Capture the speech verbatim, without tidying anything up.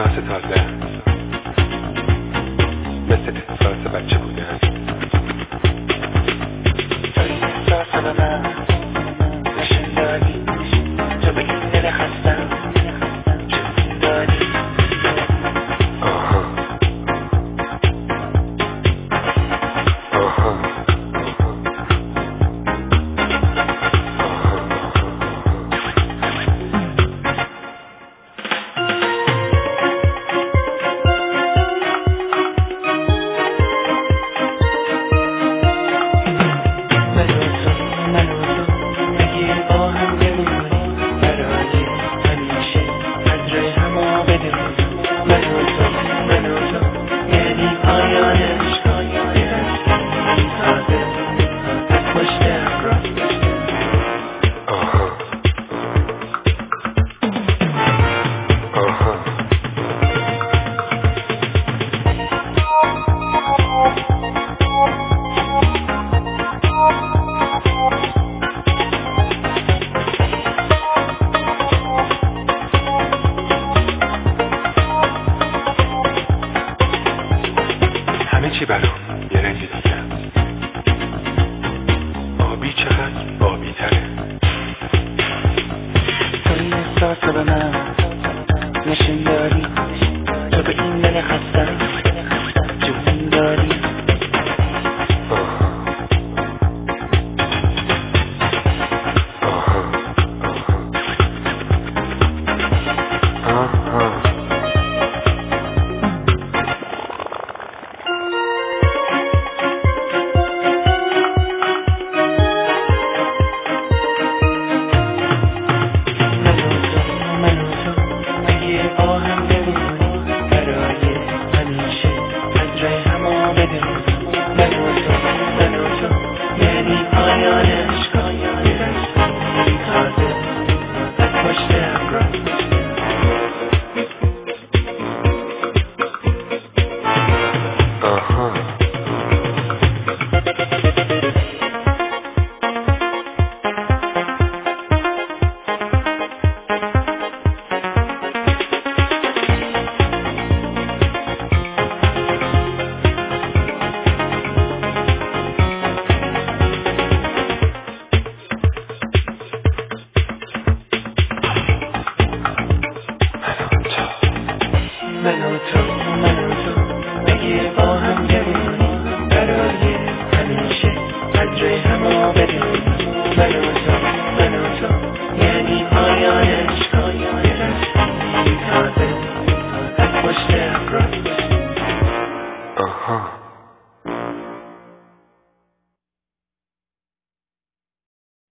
احساس تازه مثل احساس بچه بودن. توی احساس به من نشون دادی تو به این دل خستم جون دادی. آها آها برام یه رنگ دیگه آبی چقدر آبی تره. تو این احساس به من نشون داری تو به این دل خستم جون داری. من و تو من و تو اگه با هم گریم برای همیشه قدر همو بدیم. من و